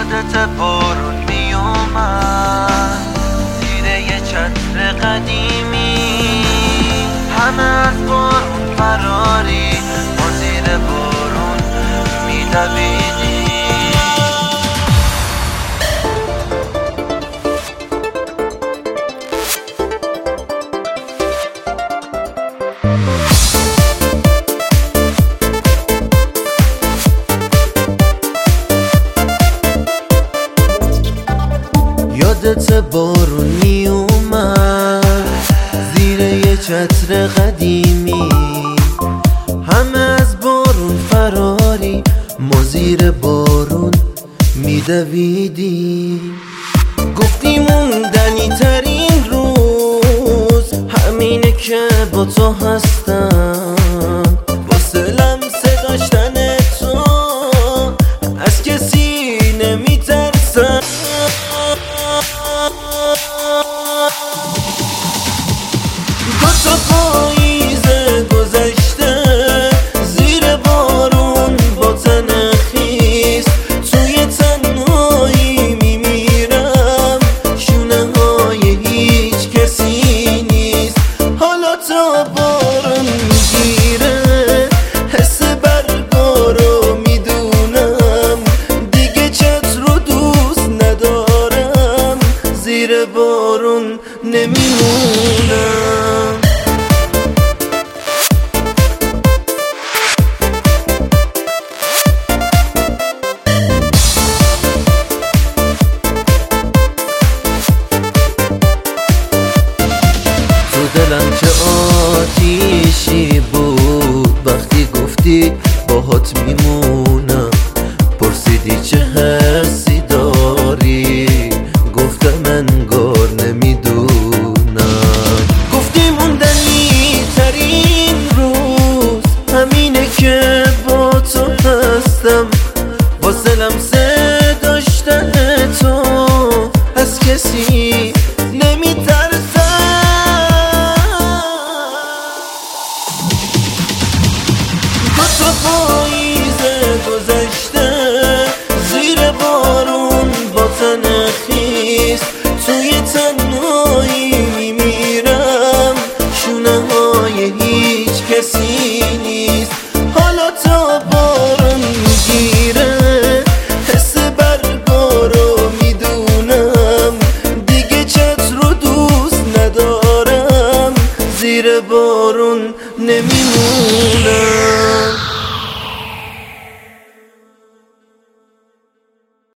یادت بارون میومد زیر یه چتر قدیمی، همه از بارون فراری، ما زیر بارون میدویدیم. یادت بارون می اومد زیر یه چتر قدیمی، همه از بارون فراری، ما زیر بارون میدویدیم. گفتی موندنی ترین روز همینه که با تو هستم، واسه لمسه داشتن تو از کسی نمیترسم. دو تا پاییزه گذشته زیر بارون با تن خیس، توی تنهایی میمیرم، شونه های هیچ کسی نیست. حالا تا بارون میگیره حس برگا رو میدونم، دیگه چتر رو دوست ندارم، زیر بارون نمیمونم. تو دلم چه آتیشی بود وقتی گفتی باهات میمونم، پرسیدی چه حسی داری، گفتم انگار نمیدونم. گفتی موندنی ترین روز همینه که با تو هستم، واسه لمسه داشتن تو از کسی نمیترسم. دو تا پاییزه گذشته زیر بارون با تن خیس، توی تنهایی میمیرم، شونه های هیچ کسی نیست. حالا تا بارون میگیره حس برگا رو میدونم، دیگه چتر رو دوست ندارم، زیر بارون نمیمونم.